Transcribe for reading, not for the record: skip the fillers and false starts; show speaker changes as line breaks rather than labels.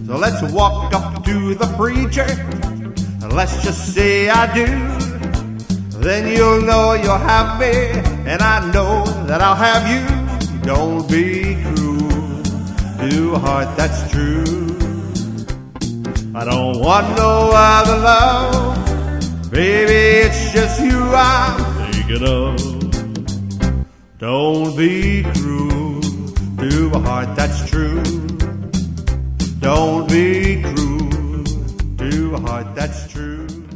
So let's walk up to the preacher and let's just say I do. Then you'll know you'll have me, and I know that I'll have you. Don't be cruel to a heart that's true. I don't want no other love, baby, it's just you I'm thinking of. Don't be cruel to a heart that's true. Don't be cruel to a heart that's true.